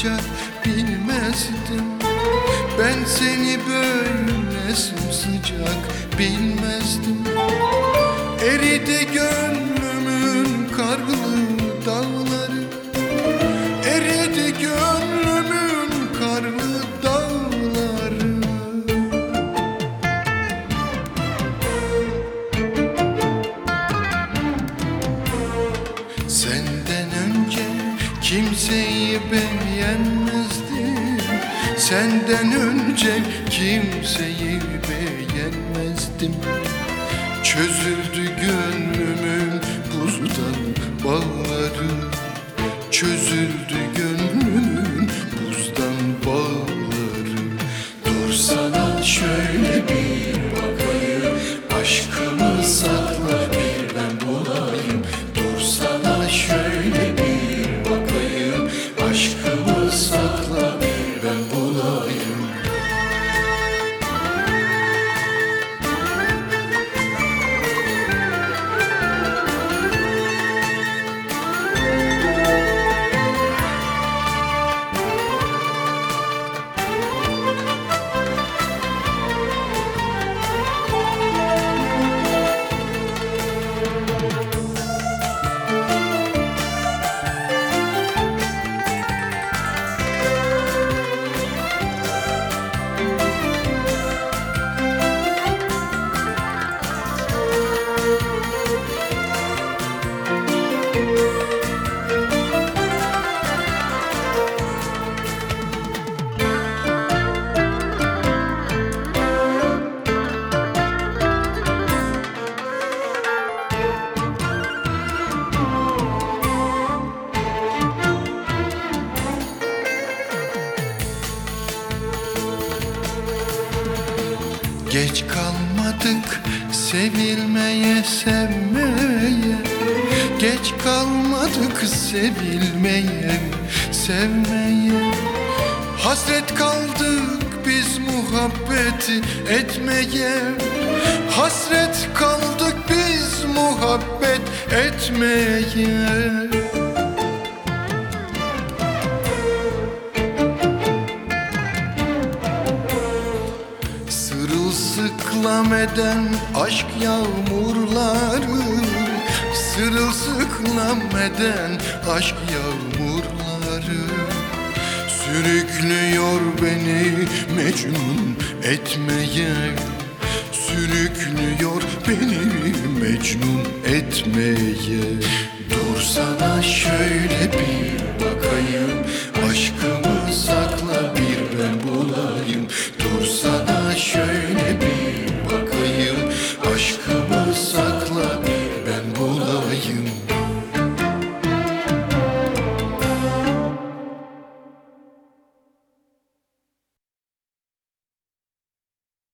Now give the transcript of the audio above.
olacak bilmezdim. Ben seni böyle sımsıcak bilmezdim. Eridi gönlümün karlı dağları, eridi gönlümün karlı dağları. Senden önce kimseyi beğenmezdim. Senden önce kimseyi beğenmezdim. Çözüldü gönlümün buzdan bağları, çözüldü gönlümün buzdan bağları. Dursana şöyle bir bakayım, aşkımı sakla bir ben bulayım. Dursana şöyle bir bakayım, aşkımı sakla bir ben bulayım. Geç kalmadık sevilmeye, sevmeye. Geç kalmadık sevilmeye, sevmeye. Hasret kaldık biz muhabbeti etmeye. Hasret kaldık biz muhabbet etmeye. Sırılsıklam eden aşk yağmurları, sırılsıklam eden aşk yağmurları. Sürüklüyor beni Mecnun etmeye, sürüklüyor beni Mecnun etmeye. Dursana şöyle bir